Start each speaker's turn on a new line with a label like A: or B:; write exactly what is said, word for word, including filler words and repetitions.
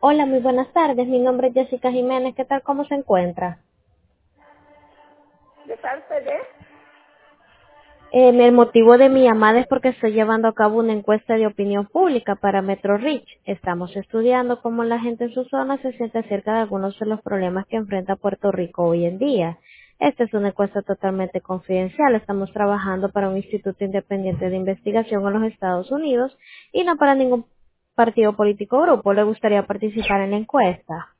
A: Hola, muy buenas tardes. Mi nombre es Jessica Jiménez. ¿Qué tal? ¿Cómo se encuentra?
B: ¿De parte de?
A: Eh, el motivo de mi llamada es porque estoy llevando a cabo una encuesta de opinión pública para Metro Reach. Estamos estudiando cómo la gente en su zona se siente acerca de algunos de los problemas que enfrenta Puerto Rico hoy en día. Esta es una encuesta totalmente confidencial. Estamos trabajando para un instituto independiente de investigación en los Estados Unidos y no para ningún partido político o grupo. ¿Le gustaría participar en la encuesta?